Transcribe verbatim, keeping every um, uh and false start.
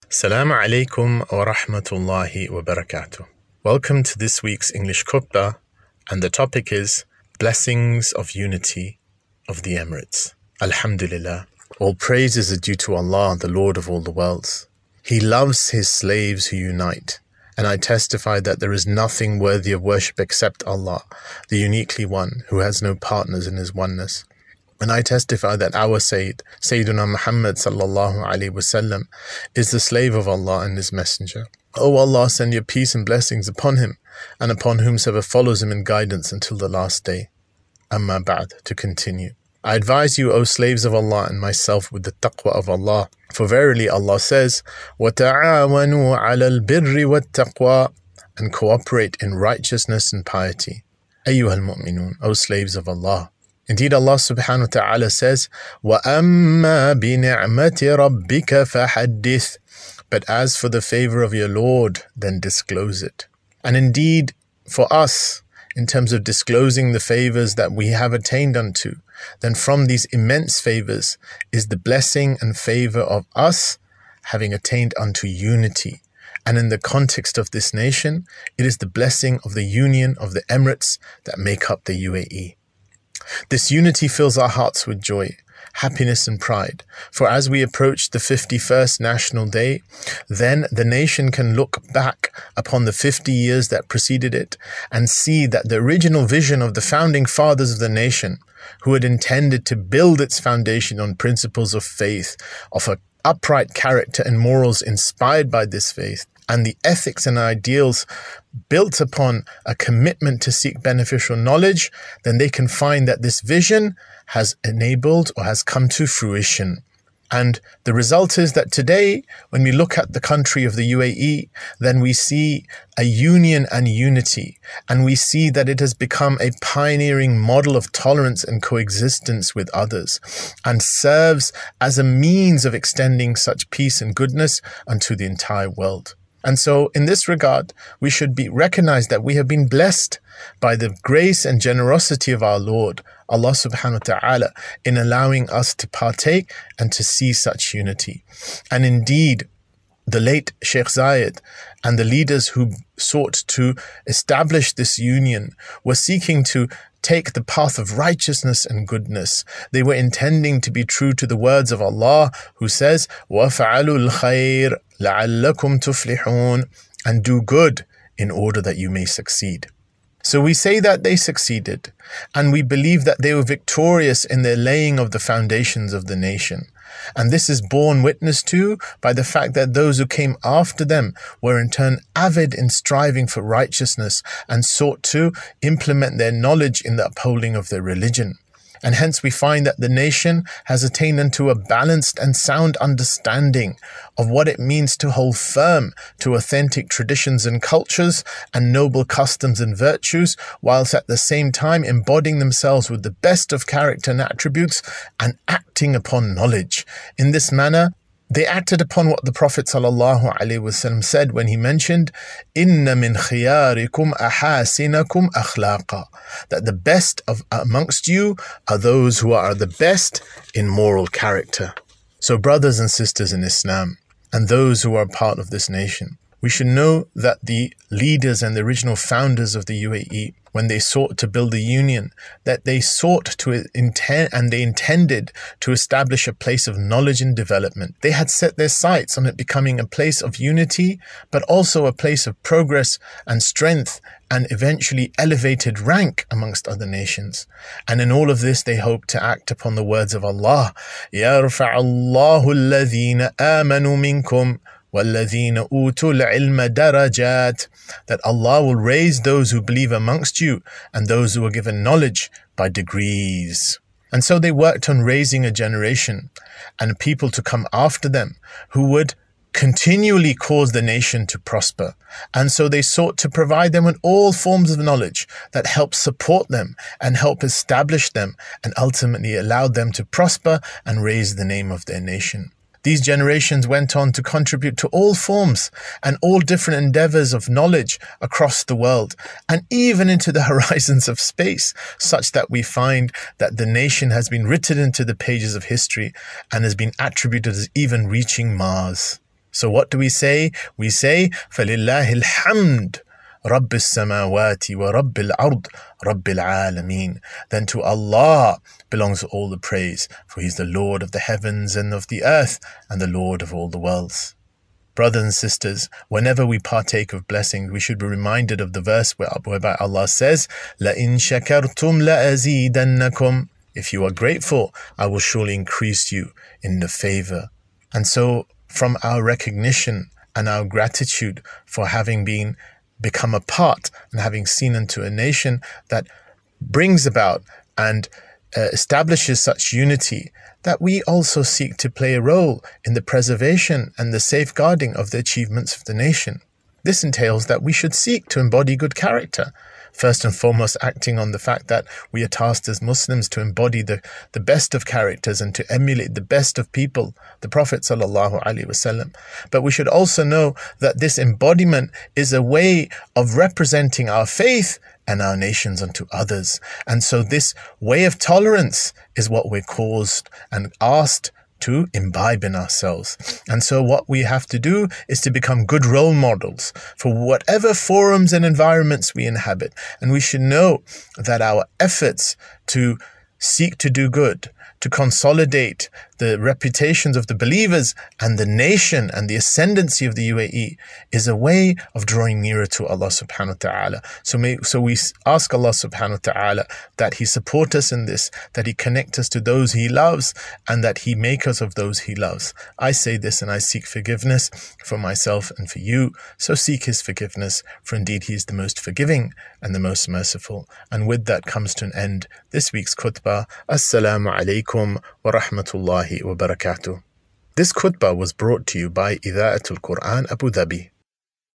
Assalamu alaikum wa rahmatullahi wa barakatuh. Welcome to this week's English Khutbah, and the topic is Blessings of Unity of the Emirates. Alhamdulillah. All praises are due to Allah, the Lord of all the worlds. He loves His slaves who unite, and I testify that there is nothing worthy of worship except Allah, the uniquely one, who has no partners in His oneness. And I testify that our Sayyid, Sayyiduna Muhammad sallallahu alaihi wasallam, is the slave of Allah and His messenger. O Allah, send your peace and blessings upon him, and upon whomsoever follows him in guidance until the last day. Amma ba'd, to continue. I advise you, O slaves of Allah, and myself with the taqwa of Allah. For verily Allah says, وَتَعَاوَنُوا عَلَى الْبِرِّ وَالتَّقْوَى, and cooperate in righteousness and piety. Ayyuhal mu'minun, O slaves of Allah. Indeed, Allah subhanahu wa ta'ala says, وَأَمَّا بِنِعْمَةِ رَبِّكَ فَحَدِّثْ, but as for the favor of your Lord, then disclose it. And indeed, for us, in terms of disclosing the favors that we have attained unto, then from these immense favors is the blessing and favor of us having attained unto unity. And in the context of this nation, it is the blessing of the union of the Emirates that make up the U A E. This unity fills our hearts with joy, happiness and pride, for as we approach the fifty-first National Day, then the nation can look back upon the fifty years that preceded it and see that the original vision of the founding fathers of the nation, who had intended to build its foundation on principles of faith, of an upright character and morals inspired by this faith, and the ethics and ideals built upon a commitment to seek beneficial knowledge, then they can find that this vision has enabled or has come to fruition. And the result is that today, when we look at the country of the U A E, then we see a union and unity, and we see that it has become a pioneering model of tolerance and coexistence with others, and serves as a means of extending such peace and goodness unto the entire world. And so in this regard, we should be recognized that we have been blessed by the grace and generosity of our Lord, Allah subhanahu wa ta'ala, in allowing us to partake and to see such unity. And indeed, the late Sheikh Zayed and the leaders who sought to establish this union were seeking to take the path of righteousness and goodness. They were intending to be true to the words of Allah, who says, وَفَعَلُوا الْخَيْرِ لَعَلَّكُمْ تُفْلِحُونَ, and do good in order that you may succeed. So we say that they succeeded, and we believe that they were victorious in their laying of the foundations of the nation. And this is borne witness to by the fact that those who came after them were in turn avid in striving for righteousness and sought to implement their knowledge in the upholding of their religion. And hence we find that the nation has attained unto a balanced and sound understanding of what it means to hold firm to authentic traditions and cultures and noble customs and virtues, whilst at the same time embodying themselves with the best of character and attributes and acting upon knowledge. In this manner, they acted upon what the Prophet ﷺ said when he mentioned, "Inna min khiyarikum ahasinakum akhlaqa," that the best of amongst you are those who are the best in moral character. So brothers and sisters in Islam, and those who are part of this nation, we should know that the leaders and the original founders of the U A E, when they sought to build a union, that they sought to intend and they intended to establish a place of knowledge and development. They had set their sights on it becoming a place of unity, but also a place of progress and strength, and eventually elevated rank amongst other nations. And in all of this, they hope to act upon the words of Allah, يَرْفَعَ اللَّهُ الَّذِينَ آمَنُوا مِنْكُمْ وَالَّذِينَ أُوتُوا الْعِلْمَ دَرَجَاتٍ, that Allah will raise those who believe amongst you and those who are given knowledge by degrees. And so they worked on raising a generation and people to come after them who would continually cause the nation to prosper. And so they sought to provide them with all forms of knowledge that help support them and help establish them and ultimately allowed them to prosper and raise the name of their nation. These generations went on to contribute to all forms and all different endeavors of knowledge across the world and even into the horizons of space, such that we find that the nation has been written into the pages of history and has been attributed as even reaching Mars. So what do we say? We say, فَلِلَّهِ الْحَمْدِ رَبِّ السَّمَاوَاتِ وَرَبِّ الْأَرْضِ رَبِّ الْعَالَمِينَ. Then to Allah belongs all the praise, for He is the Lord of the heavens and of the earth, and the Lord of all the worlds. Brothers and sisters, whenever we partake of blessings, we should be reminded of the verse whereby Allah says, لَإِن شَكَرْتُمْ لَأَزِيدَنَّكُمْ. If you are grateful, I will surely increase you in the favor. And so, from our recognition and our gratitude for having been become a part and having seen into a nation that brings about and uh, establishes such unity, that we also seek to play a role in the preservation and the safeguarding of the achievements of the nation. This entails that we should seek to embody good character, first and foremost acting on the fact that we are tasked as Muslims to embody the, the best of characters and to emulate the best of people, the Prophet sallallahu alaihi wasallam. But we should also know that this embodiment is a way of representing our faith and our nations unto others. And so this way of tolerance is what we're caused and asked to imbibe in ourselves. And so what we have to do is to become good role models for whatever forums and environments we inhabit. And we should know that our efforts to seek to do good, to consolidate the reputations of the believers and the nation and the ascendancy of the U A E is a way of drawing nearer to Allah subhanahu wa ta'ala. So, may, so we ask Allah subhanahu wa ta'ala that He support us in this, that He connect us to those He loves, and that He make us of those He loves. I say this and I seek forgiveness for myself and for you. So seek His forgiveness, for indeed He is the most forgiving and the most merciful. And with that comes to an end this week's khutbah. Assalamu alaikum wa rahmatullahi wa barakatuh. This khutbah was brought to you by Idha'atul Quran Abu Dhabi.